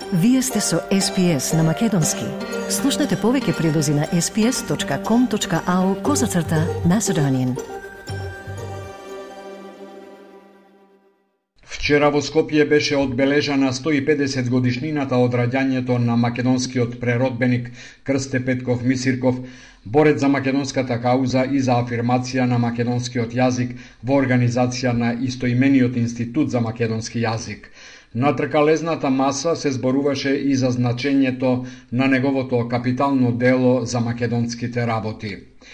Вие сте со SPS на Македонски. Слушнете повеќе прилози на sps.com.au/Macedonian. Вчера во Скопје беше одбележана 150 годишнината од раѓањето на македонскиот преродбеник Крсте Петков Мисирков, борец за македонската кауза и за афирмација на македонскиот јазик во организација на истоимениот Институт за македонски јазик. На тркалезната маса се зборуваше и за значењето на неговото капитално дело за македонските работи.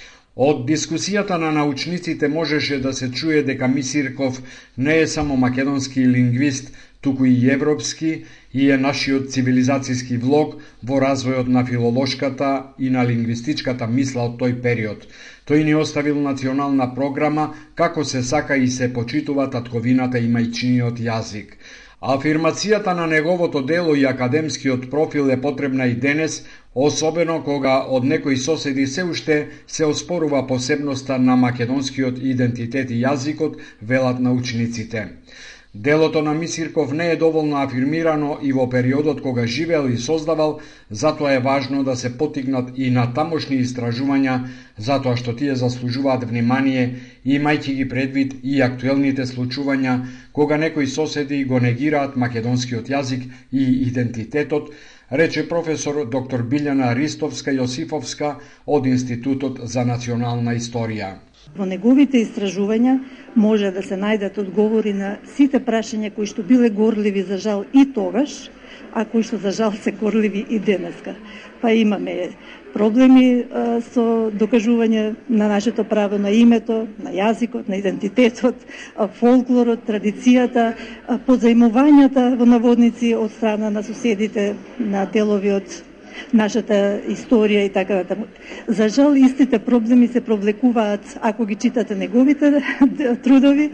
Од дискусијата на научниците можеше да се чуе дека Мисирков не е само македонски лингвист, туку и европски и е нашиот цивилизацијски влог во развојот на филолошката и на лингвистичката мисла од тој период. Тој ни оставил национална програма како се сака и се почитува татковината и мајчиниот јазик. Афирмацијата на неговото дело и академскиот профил е потребна и денес, особено кога од некои соседи се уште се оспорува посебноста на македонскиот идентитет и јазикот, велат научниците. Делото на Мисирков не е доволно афирмирано и во периодот кога живеел и создавал, затоа е важно да се потигнат и на тамошни истражувања, затоа што тие заслужуваат внимание, имајќи ги предвид и актуелните случувања кога некои соседи го негираат македонскиот јазик и идентитетот, рече професор доктор Билјана Ристовска-Јосифовска од Институтот за национална историја. Во неговите истражувања може да се најдат одговори на сите прашања кои што биле горливи за жал и тогаш, а кои што за жал се горливи и денеска. Па имаме проблеми со докажување на нашето право на името, на јазикот, на идентитетот, фолклорот, традицијата, позајмувањата во наводници од страна на соседите на делови од нашата историја и така натаму. За жал, истите проблеми се провлекуваат ако ги читате неговите трудови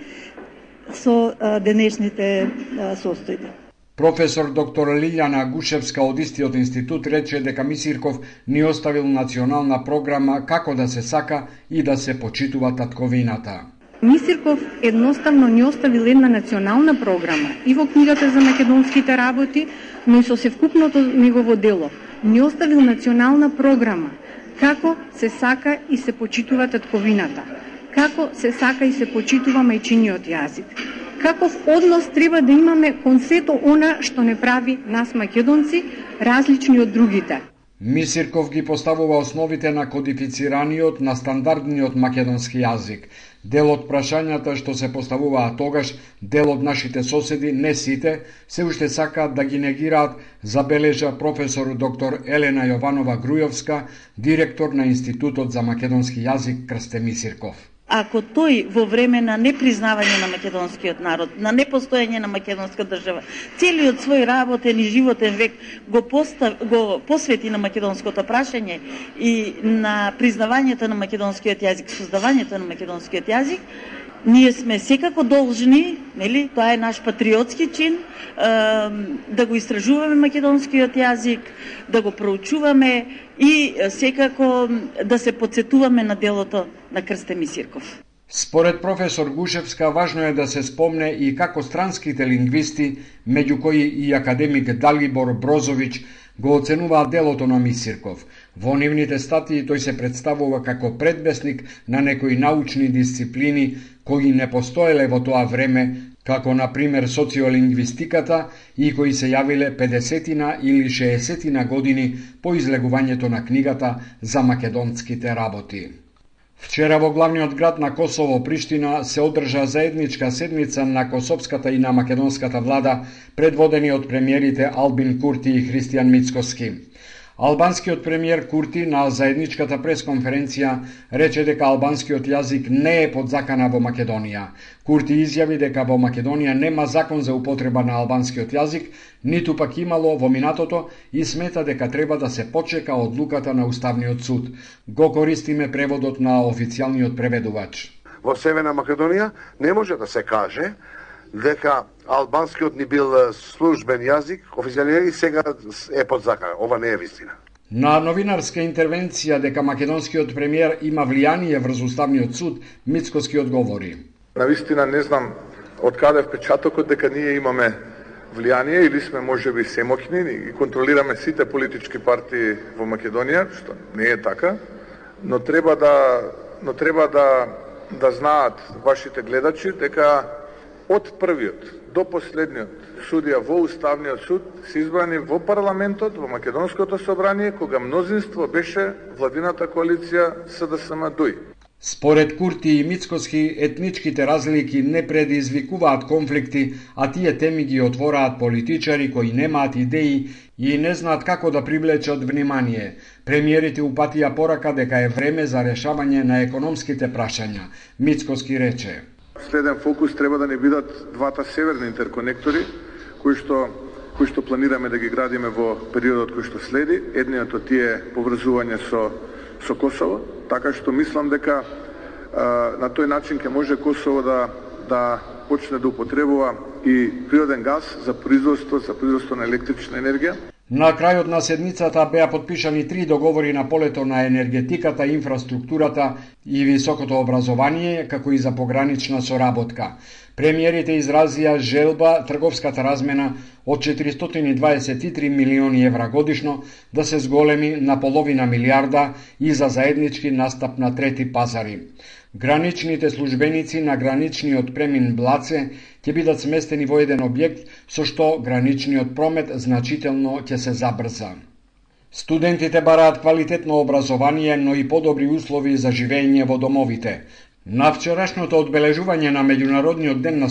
со денешните состојби. Професор доктор Лилјана Гушевска од истиот институт рече дека Мисирков ни оставил национална програма како да се сака и да се почитува татковината. Мисирков едноставно ни оставил една национална програма и во книгата за македонските работи, но и со севкупното негово дело. Ни оставил национална програма како се сака и се почитува татковината, како се сака и се почитува мајчиниот јазик, каков однос треба да имаме кон сето она што не прави нас македонци различни од другите. Мисирков ги поставува основите на кодифицираниот, на стандардниот македонски јазик. Дел од прашањата што се поставуваа тогаш, дел од нашите соседи, не сите, се уште сакаат да ги негираат, забележа професор доктор Елена Јованова Грујовска, директор на Институтот за македонски јазик Крсте Мисирков. Ако тој во време на непризнавање на македонскиот народ, на непостоење на македонска држава, целиот свој работен и животен век го посвети на македонското прашање и на признавањето на македонскиот јазик, создавањето на македонскиот јазик, ние сме секако должни, нели, тоа е наш патриотски чин, да го истражуваме македонскиот јазик, да го проучуваме и секако да се подсетуваме на делото на Крсте Мисирков. Според професор Гушевска, важно е да се спомне и како странските лингвисти, меѓу кои и академик Далибор Брозовиќ, го оценуваат делото на Мисирков. Во нивните статии тој се представува како предбесник на некои научни дисциплини кои не постоеле во тоа време, како на пример социолингвистиката и кои се јавиле 50 или 60 години по излегувањето на книгата за македонските работи. Вчера во главниот град на Косово, Приштина, се одржа заедничка седмица на косовската и на македонската влада, предводени од премиерите Албин Курти и Христијан Мицкоски. Албанскиот премиер Курти на заедничката пресконференција рече дека албанскиот јазик не е под закана во Македонија. Курти изјави дека во Македонија нема закон за употреба на албанскиот јазик, ниту пак имало во минатото и смета дека треба да се почека одлуката на Уставниот суд. Го користиме преводот на официјалниот преведувач. Во Северна Македонија не може да се каже дека албанскиот ни бил службен јазик, официјален и сега е под закана. Ова не е вистина. На новинарска интервенција дека македонскиот премиер има влијание врз Уставниот суд, Мицкоски одговори. На вистина не знам од каде впечатокот дека ние имаме влијание или сме можеби семоќни и контролираме сите политички партии во Македонија, што не е така, но треба да знаат вашите гледачи дека од првиот до последниот судија во Уставниот суд се избрани во парламентот, во Македонското собрание, кога мнозинство беше владината коалиција СДСМ-ДУИ. Според Курти и Мицкоски, етничките разлики не предизвикуваат конфликти, а тие теми ги отвораат политичари кои немаат идеи и не знаат како да привлечат внимание. Премиерите упатија порака дека е време за решавање на економските прашања. Мицкоски рече: Следен фокус треба да ни бидат двата северни интерконектори, кои што планираме да ги градиме во периодот кој што следи. Едниот од тие поврзување со Косово, така што мислам дека на тој начин ќе може Косово да почне да употребува и природен газ за производство на електрична енергија. На крајот на седмицата беа подпишани 3 договори на полето на енергетиката, инфраструктурата и високото образование, како и за погранична соработка. Премиерите изразија желба трговската размена од 423 милиони евра годишно да се зголеми на половина милиарда и за заеднички настап на трети пазари. Граничните службеници на граничниот премин Блаце ќе бидат сместени во еден објект, со што граничниот промет значително ќе се забрза. Студентите бараат квалитетно образование, но и подобри услови за живење во домовите. На вчерашното одбележување на Меѓународниот ден на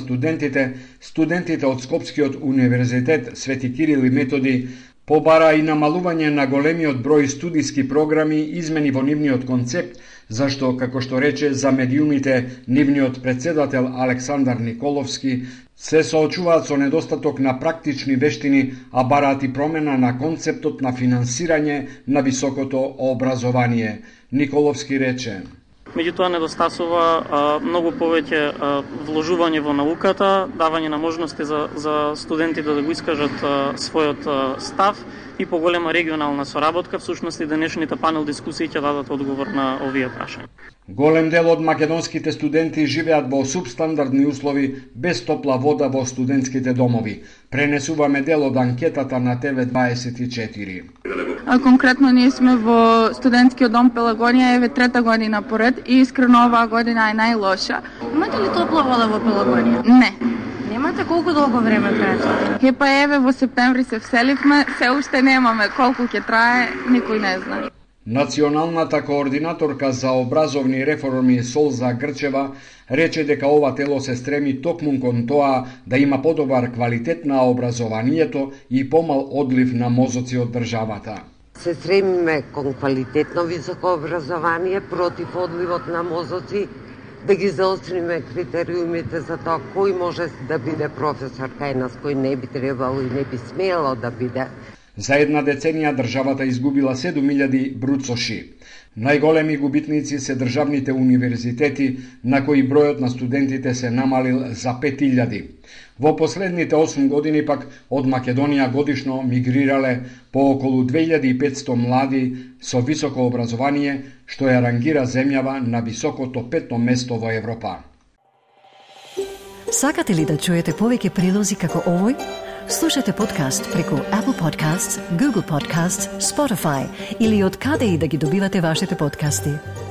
студентите од Скопскиот универзитет Свети Кирил и Методи побара и намалување на големиот број студиски програми, измени во нивниот концепт, зашто, како што рече за медиумите нивниот председател Александар Николовски, се соочуваат со недостаток на практични вештини, а бараат и промена на концептот на финансирање на високото образование. Николовски рече: Меѓутоа недостасува многу повеќе вложување во науката, давање на можности за студентите да го искажат својот став и поголема регионална соработка. Всушност и денешните панел дискусии ќе дадат одговор на овие прашања. Голем дел од македонските студенти живеат во субстандардни услови без топла вода во студентските домови. Пренесуваме дел од анкетата на ТВ24. Конкретно ние сме во студентскиот дом Пелагонија, еве трета година поред и искрено оваа година е најлоша. Имате ли топла вода во Пелагонија? Не. Немате колку долго време трае тоа? Па еве во септември се вселивме, се уште немаме колку ќе трае, никој не знае. Националната координаторка за образовни реформи Солза Грчева рече дека ова тело се стреми токму кон тоа да има подобар квалитет на образованието и помал одлив на мозоци од државата. Се стремиме кон квалитетно високо образование против одливот на мозоци, да ги заостриме критериумите за тоа кој може да биде професор кај нас, кој не би требало и не би смело да биде. За една деценија државата изгубила 7000 бруцоши. Најголеми губитници се државните универзитети, на кои бројот на студентите се намалил за 5000. Во последните 8 години пак од Македонија годишно мигрирале по околу 2500 млади со високо образование, што ја рангира земјава на високото 5-то место во Европа. Сакате ли да чуете повеќе прилози како овој? Слушате подкаст преку Apple Podcasts, Google Podcasts, Spotify или од каде и да ги добивате вашите подкасти.